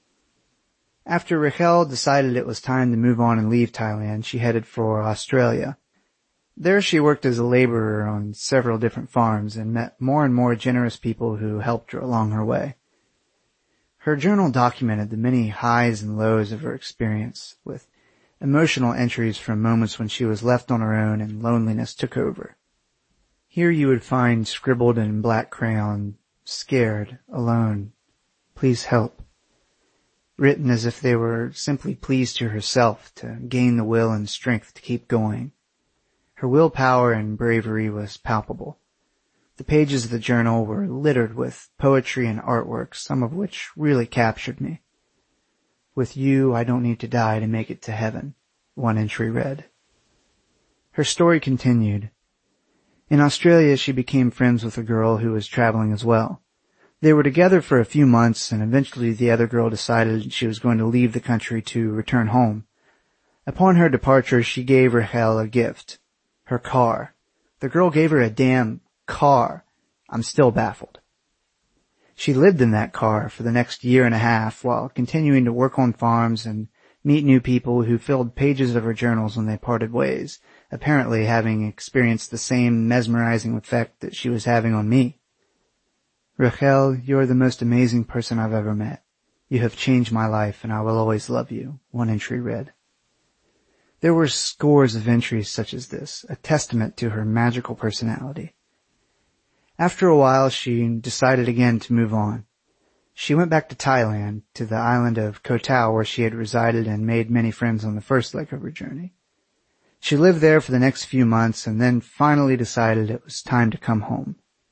After Raquel decided it was time to move on and leave Thailand, she headed for Australia. There she worked as a laborer on several different farms and met more and more generous people who helped her along her way. Her journal documented the many highs and lows of her experience, with emotional entries from moments when she was left on her own and loneliness took over. Here you would find scribbled in black crayon, "Scared, alone, please help," written as if they were simply pleas to herself to gain the will and strength to keep going. Her willpower and bravery was palpable. The pages of the journal were littered with poetry and artwork, some of which really captured me. "With you, I don't need to die to make it to heaven," one entry read. Her story continued. In Australia, she became friends with a girl who was traveling as well. They were together for a few months, and eventually the other girl decided she was going to leave the country to return home. Upon her departure, she gave Raquel a gift. Her car. The girl gave her a damn car. I'm still baffled. She lived in that car for the next year and a half while continuing to work on farms and meet new people who filled pages of her journals when they parted ways, apparently having experienced the same mesmerizing effect that she was having on me. "Raquel, you are the most amazing person I've ever met. You have changed my life, and I will always love you," one entry read. There were scores of entries such as this, a testament to her magical personality. After a while, she decided again to move on. She went back to Thailand, to the island of Koh Tao, where she had resided and made many friends on the first leg of her journey. She lived there for the next few months and then finally decided it was time to come home.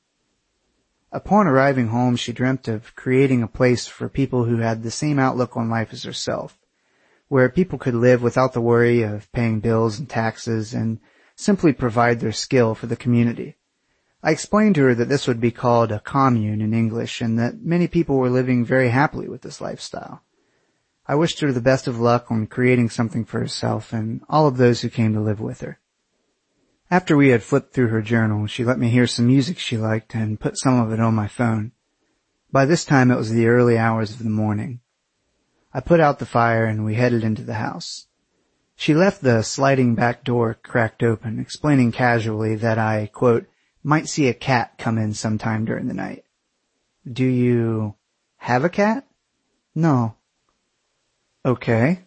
Upon arriving home, she dreamt of creating a place for people who had the same outlook on life as herself, where people could live without the worry of paying bills and taxes and simply provide their skill for the community. I explained to her that this would be called a commune in English and that many people were living very happily with this lifestyle. I wished her the best of luck on creating something for herself and all of those who came to live with her. After we had flipped through her journal, she let me hear some music she liked and put some of it on my phone. By this time it was the early hours of the morning. I put out the fire and we headed into the house. She left the sliding back door cracked open, explaining casually that I, quote, might see a cat come in sometime during the night. "Do you have a cat?" "No." "Okay."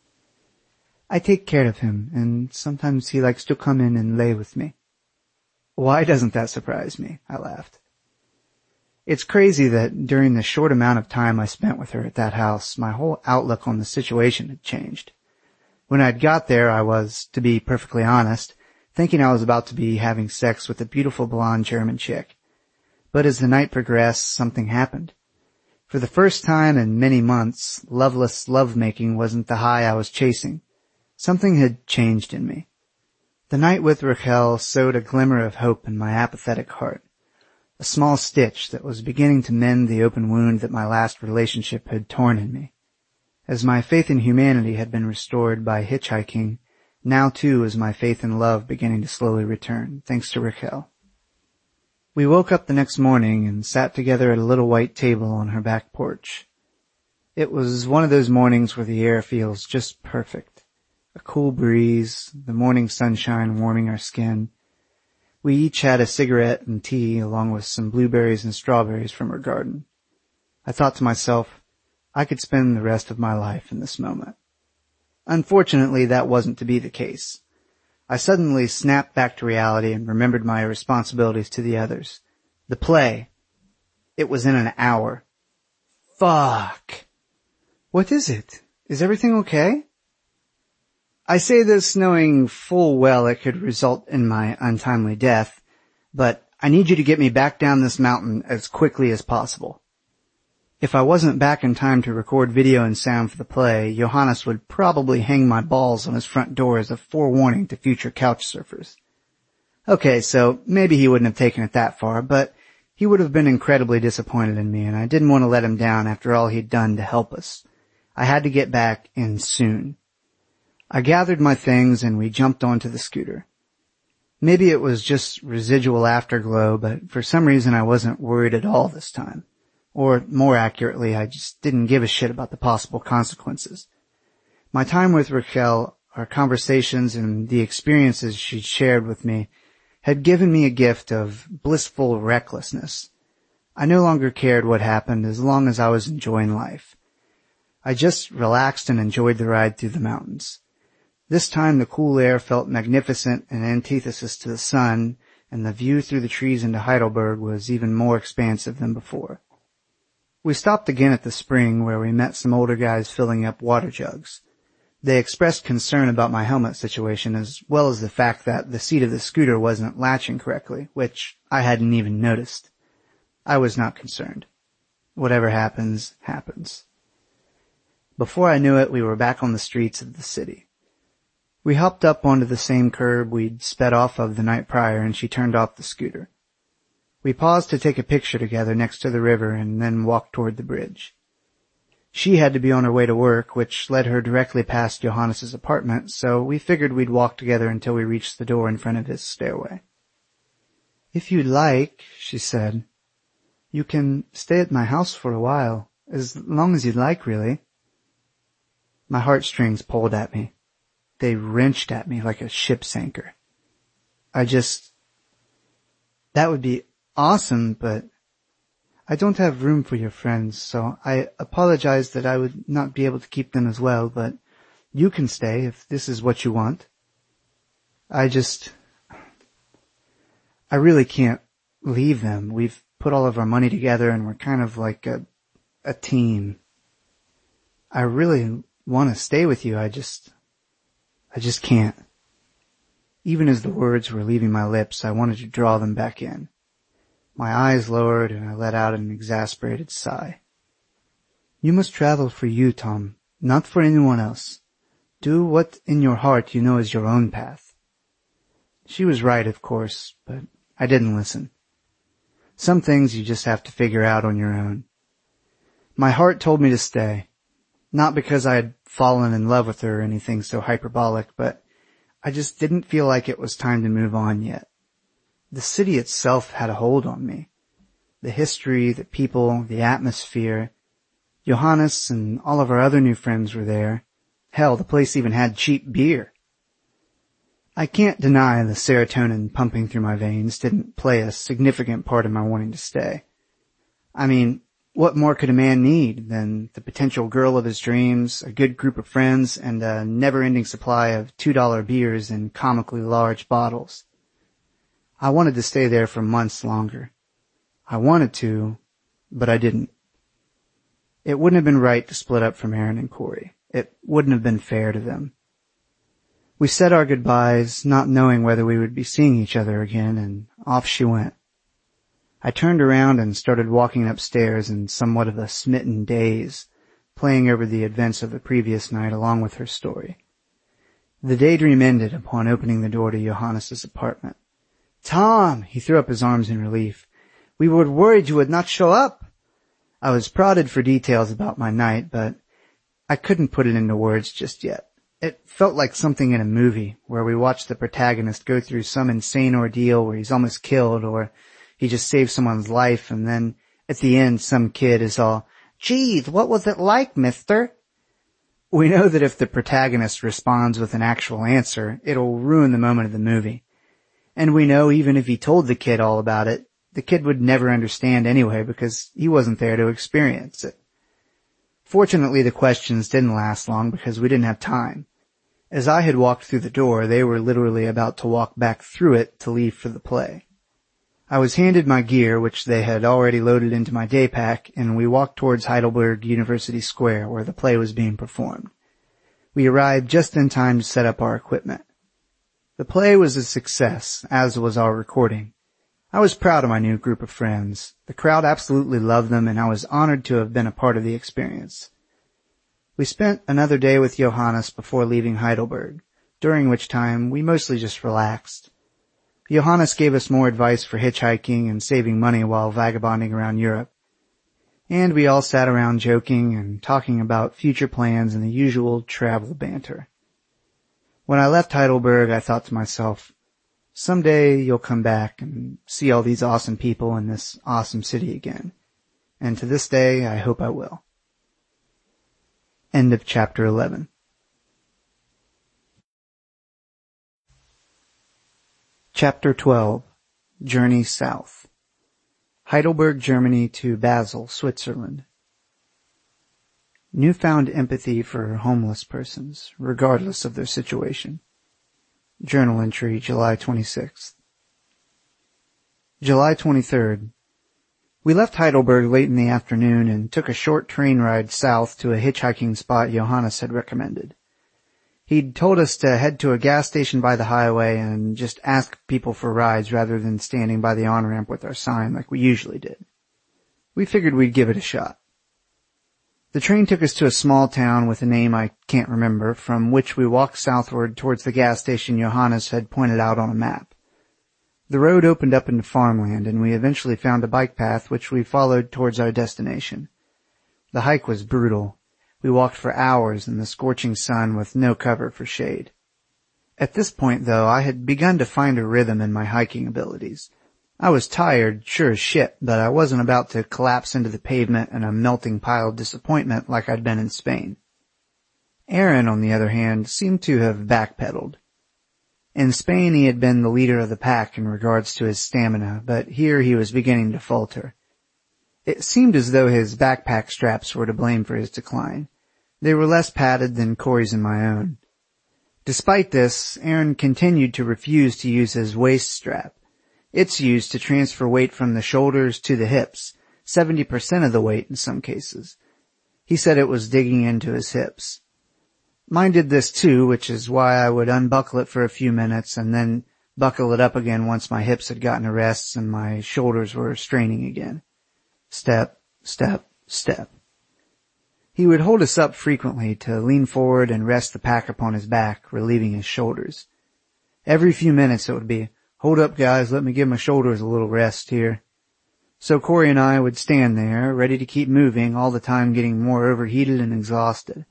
"I take care of him, and sometimes he likes to come in and lay with me." "Why doesn't that surprise me?" I laughed. It's crazy that during the short amount of time I spent with her at that house, my whole outlook on the situation had changed. When I'd got there, I was, to be perfectly honest, thinking I was about to be having sex with a beautiful blonde German chick. But as the night progressed, something happened. For the first time in many months, loveless lovemaking wasn't the high I was chasing. Something had changed in me. The night with Raquel sowed a glimmer of hope in my apathetic heart, a small stitch that was beginning to mend the open wound that my last relationship had torn in me. As my faith in humanity had been restored by hitchhiking, now too was my faith in love beginning to slowly return, thanks to Raquel. We woke up the next morning and sat together at a little white table on her back porch. It was one of those mornings where the air feels just perfect. A cool breeze, the morning sunshine warming our skin. We each had a cigarette and tea along with some blueberries and strawberries from her garden. I thought to myself, I could spend the rest of my life in this moment. Unfortunately, that wasn't to be the case. I suddenly snapped back to reality and remembered my responsibilities to the others. The play. It was in an hour. Fuck. What is it? Is everything okay? I say this knowing full well it could result in my untimely death, but I need you to get me back down this mountain as quickly as possible. If I wasn't back in time to record video and sound for the play, Johannes would probably hang my balls on his front door as a forewarning to future couch surfers. Okay, so maybe he wouldn't have taken it that far, but he would have been incredibly disappointed in me, and I didn't want to let him down after all he'd done to help us. I had to get back, and soon. I gathered my things and we jumped onto the scooter. Maybe it was just residual afterglow, but for some reason I wasn't worried at all this time. Or, more accurately, I just didn't give a shit about the possible consequences. My time with Raquel, our conversations, and the experiences she'd shared with me had given me a gift of blissful recklessness. I no longer cared what happened as long as I was enjoying life. I just relaxed and enjoyed the ride through the mountains. This time the cool air felt magnificent, an antithesis to the sun, and the view through the trees into Heidelberg was even more expansive than before. We stopped again at the spring where we met some older guys filling up water jugs. They expressed concern about my helmet situation as well as the fact that the seat of the scooter wasn't latching correctly, which I hadn't even noticed. I was not concerned. Whatever happens, happens. Before I knew it, we were back on the streets of the city. We hopped up onto the same curb we'd sped off of the night prior, and she turned off the scooter. We paused to take a picture together next to the river and then walked toward the bridge. She had to be on her way to work, which led her directly past Johannes's apartment, so we figured we'd walk together until we reached the door in front of his stairway. "If you'd like," she said, "you can stay at my house for a while, as long as you'd like, really." My heartstrings pulled at me. They wrenched at me like a ship's anchor. I just... That would be awesome, but I don't have room for your friends, so I apologize that I would not be able to keep them as well, but you can stay if this is what you want. I just... I really can't leave them. We've put all of our money together and we're kind of like a, a team. I really want to stay with you, I just... I just can't. Even as the words were leaving my lips, I wanted to draw them back in. My eyes lowered and I let out an exasperated sigh. "You must travel for you, Tom, not for anyone else. Do what in your heart you know is your own path." She was right, of course, but I didn't listen. Some things you just have to figure out on your own. My heart told me to stay. Not because I had fallen in love with her or anything so hyperbolic, but I just didn't feel like it was time to move on yet. The city itself had a hold on me. The history, the people, the atmosphere. Johannes and all of our other new friends were there. Hell, the place even had cheap beer. I can't deny the serotonin pumping through my veins didn't play a significant part in my wanting to stay. I mean, what more could a man need than the potential girl of his dreams, a good group of friends, and a never-ending supply of two dollar beers in comically large bottles? I wanted to stay there for months longer. I wanted to, but I didn't. It wouldn't have been right to split up from Aaron and Corey. It wouldn't have been fair to them. We said our goodbyes, not knowing whether we would be seeing each other again, and off she went. I turned around and started walking upstairs in somewhat of a smitten daze, playing over the events of the previous night along with her story. The daydream ended upon opening the door to Johannes's apartment. "Tom!" He threw up his arms in relief. "We were worried you would not show up." I was prodded for details about my night, but I couldn't put it into words just yet. It felt like something in a movie, where we watch the protagonist go through some insane ordeal where he's almost killed, or he just saves someone's life, and then at the end some kid is all, "Geez, what was it like, mister?" We know that if the protagonist responds with an actual answer, it'll ruin the moment of the movie. And we know even if he told the kid all about it, the kid would never understand anyway because he wasn't there to experience it. Fortunately, the questions didn't last long because we didn't have time. As I had walked through the door, they were literally about to walk back through it to leave for the play. I was handed my gear, which they had already loaded into my day pack, and we walked towards Heidelberg University Square, where the play was being performed. We arrived just in time to set up our equipment. The play was a success, as was our recording. I was proud of my new group of friends. The crowd absolutely loved them, and I was honored to have been a part of the experience. We spent another day with Johannes before leaving Heidelberg, during which time we mostly just relaxed. Johannes gave us more advice for hitchhiking and saving money while vagabonding around Europe. And we all sat around joking and talking about future plans and the usual travel banter. When I left Heidelberg, I thought to myself, someday you'll come back and see all these awesome people in this awesome city again. And to this day, I hope I will. End of chapter eleven. Chapter twelve. Journey South. Heidelberg, Germany to Basel, Switzerland. Newfound empathy for homeless persons, regardless of their situation. Journal entry, July twenty-sixth. July twenty-third. We left Heidelberg late in the afternoon and took a short train ride south to a hitchhiking spot Johannes had recommended. He'd told us to head to a gas station by the highway and just ask people for rides rather than standing by the on-ramp with our sign like we usually did. We figured we'd give it a shot. The train took us to a small town with a name I can't remember, from which we walked southward towards the gas station Johannes had pointed out on a map. The road opened up into farmland, and we eventually found a bike path which we followed towards our destination. The hike was brutal. We walked for hours in the scorching sun with no cover for shade. At this point, though, I had begun to find a rhythm in my hiking abilities. I was tired, sure as shit, but I wasn't about to collapse into the pavement in a melting pile of disappointment like I'd been in Spain. Aaron, on the other hand, seemed to have backpedaled. In Spain he had been the leader of the pack in regards to his stamina, but here he was beginning to falter. It seemed as though his backpack straps were to blame for his decline. They were less padded than Corey's and my own. Despite this, Aaron continued to refuse to use his waist strap. It's used to transfer weight from the shoulders to the hips, seventy percent of the weight in some cases. He said it was digging into his hips. Mine did this too, which is why I would unbuckle it for a few minutes and then buckle it up again once my hips had gotten a rest and my shoulders were straining again. Step, step, step. He would hold us up frequently to lean forward and rest the pack upon his back, relieving his shoulders. Every few minutes it would be, "Hold up, guys, let me give my shoulders a little rest here." So Corey and I would stand there, ready to keep moving, all the time getting more overheated and exhausted.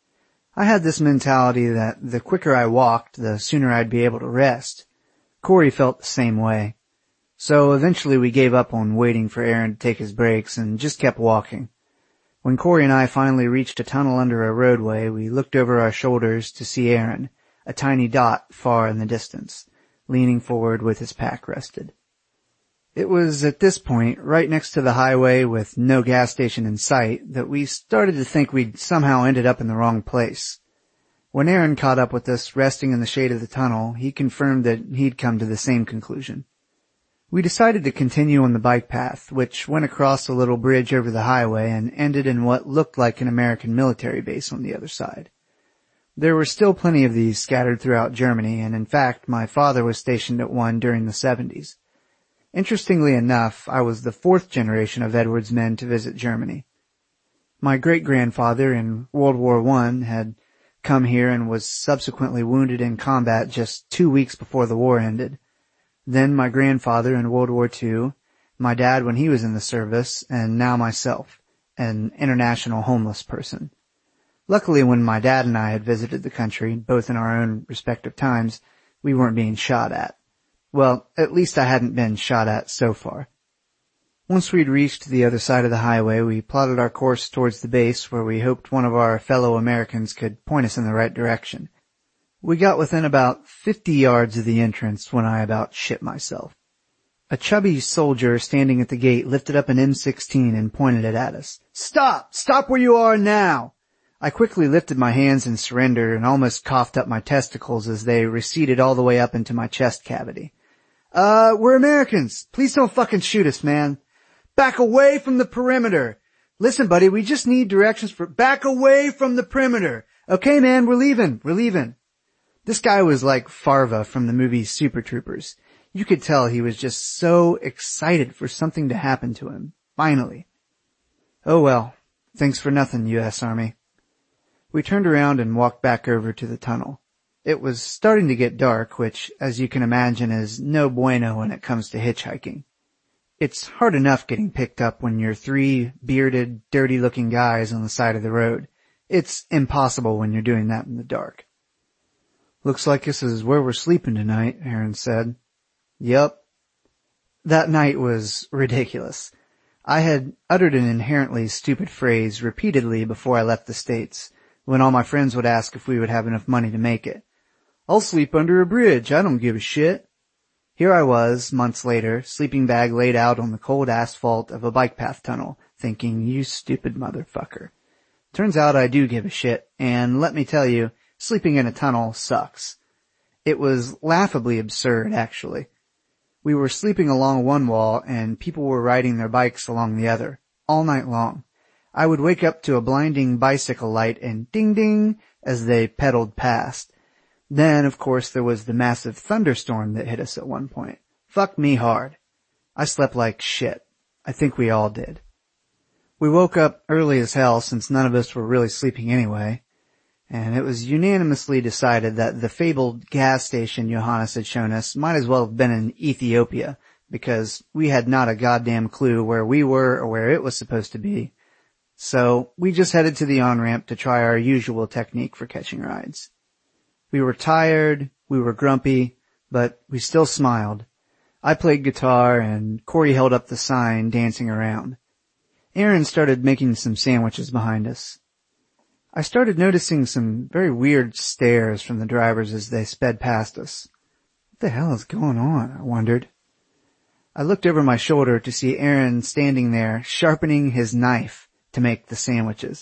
I had this mentality that the quicker I walked, the sooner I'd be able to rest. Corey felt the same way. So eventually we gave up on waiting for Aaron to take his breaks and just kept walking. When Corey and I finally reached a tunnel under a roadway, we looked over our shoulders to see Aaron, a tiny dot far in the distance, leaning forward with his pack rested. It was at this point, right next to the highway with no gas station in sight, that we started to think we'd somehow ended up in the wrong place. When Aaron caught up with us, resting in the shade of the tunnel, he confirmed that he'd come to the same conclusion. We decided to continue on the bike path, which went across a little bridge over the highway and ended in what looked like an American military base on the other side. There were still plenty of these scattered throughout Germany, and in fact, my father was stationed at one during the seventies. Interestingly enough, I was the fourth generation of Edward's men to visit Germany. My great-grandfather in World War One had come here and was subsequently wounded in combat just two weeks before the war ended. Then my grandfather in World War Two, my dad when he was in the service, and now myself, an international homeless person. Luckily, when my dad and I had visited the country, both in our own respective times, we weren't being shot at. Well, at least I hadn't been shot at so far. Once we'd reached the other side of the highway, we plotted our course towards the base where we hoped one of our fellow Americans could point us in the right direction. We got within about fifty yards of the entrance when I about shit myself. A chubby soldier standing at the gate lifted up an M sixteen and pointed it at us. "Stop! Stop where you are now!" I quickly lifted my hands in surrender and almost coughed up my testicles as they receded all the way up into my chest cavity. Uh, we're Americans. Please don't fucking shoot us, man. Back away from the perimeter. Listen, buddy, we just need directions for... Back away from the perimeter. Okay, man, we're leaving. We're leaving. This guy was like Farva from the movie Super Troopers. You could tell he was just so excited for something to happen to him. Finally. Oh well. Thanks for nothing, U S Army. We turned around and walked back over to the tunnel. It was starting to get dark, which, as you can imagine, is no bueno when it comes to hitchhiking. It's hard enough getting picked up when you're three bearded, dirty-looking guys on the side of the road. It's impossible when you're doing that in the dark. "Looks like this is where we're sleeping tonight," Aaron said. "Yup." That night was ridiculous. I had uttered an inherently stupid phrase repeatedly before I left the States, when all my friends would ask if we would have enough money to make it. "I'll sleep under a bridge, I don't give a shit." Here I was, months later, sleeping bag laid out on the cold asphalt of a bike path tunnel, thinking, you stupid motherfucker. Turns out I do give a shit, and let me tell you, sleeping in a tunnel sucks. It was laughably absurd, actually. We were sleeping along one wall, and people were riding their bikes along the other, all night long. I would wake up to a blinding bicycle light and ding-ding as they pedaled past. Then, of course, there was the massive thunderstorm that hit us at one point. Fuck me hard. I slept like shit. I think we all did. We woke up early as hell since none of us were really sleeping anyway, and it was unanimously decided that the fabled gas station Johannes had shown us might as well have been in Ethiopia, because we had not a goddamn clue where we were or where it was supposed to be. So we just headed to the on-ramp to try our usual technique for catching rides. We were tired, we were grumpy, but we still smiled. I played guitar and Corey held up the sign, dancing around. Aaron started making some sandwiches behind us. I started noticing some very weird stares from the drivers as they sped past us. What the hell is going on? I wondered. I looked over my shoulder to see Aaron standing there, sharpening his knife to make the sandwiches.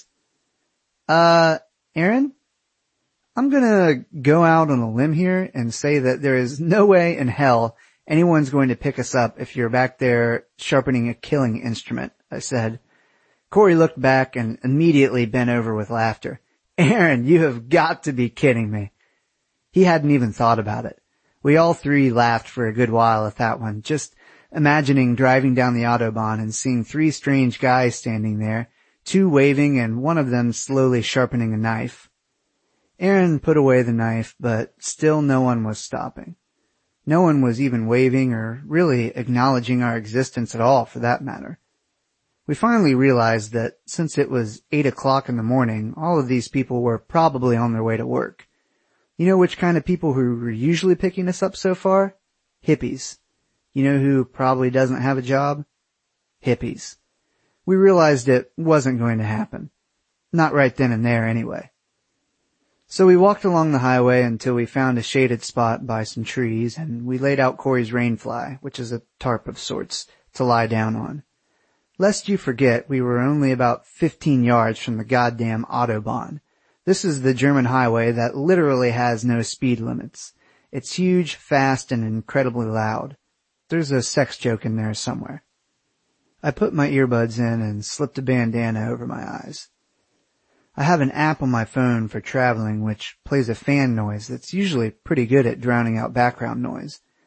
Uh, Aaron? I'm gonna go out on a limb here and say that there is no way in hell anyone's going to pick us up if you're back there sharpening a killing instrument, I said. Corey looked back and immediately bent over with laughter. Aaron, you have got to be kidding me. He hadn't even thought about it. We all three laughed for a good while at that one, just imagining driving down the Autobahn and seeing three strange guys standing there, two waving and one of them slowly sharpening a knife. Aaron put away the knife, but still no one was stopping. No one was even waving or really acknowledging our existence at all, for that matter. We finally realized that since it was eight o'clock in the morning, all of these people were probably on their way to work. You know which kind of people who were usually picking us up so far? Hippies. You know who probably doesn't have a job? Hippies. We realized it wasn't going to happen. Not right then and there, anyway. So we walked along the highway until we found a shaded spot by some trees, and we laid out Corey's rainfly, which is a tarp of sorts, to lie down on. Lest you forget, we were only about fifteen yards from the goddamn Autobahn. This is the German highway that literally has no speed limits. It's huge, fast, and incredibly loud. There's a sex joke in there somewhere. I put my earbuds in and slipped a bandana over my eyes. I have an app on my phone for traveling which plays a fan noise that's usually pretty good at drowning out background noise.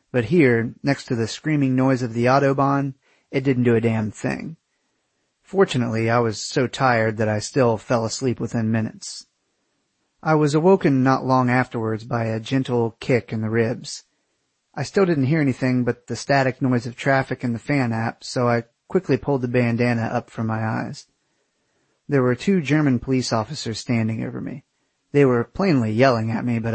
But here, next to the screaming noise of the Autobahn, it didn't do a damn thing. Fortunately, I was so tired that I still fell asleep within minutes. I was awoken not long afterwards by a gentle kick in the ribs. I still didn't hear anything but the static noise of traffic and the fan app, so I quickly pulled the bandana up from my eyes. There were two German police officers standing over me. They were plainly yelling at me, but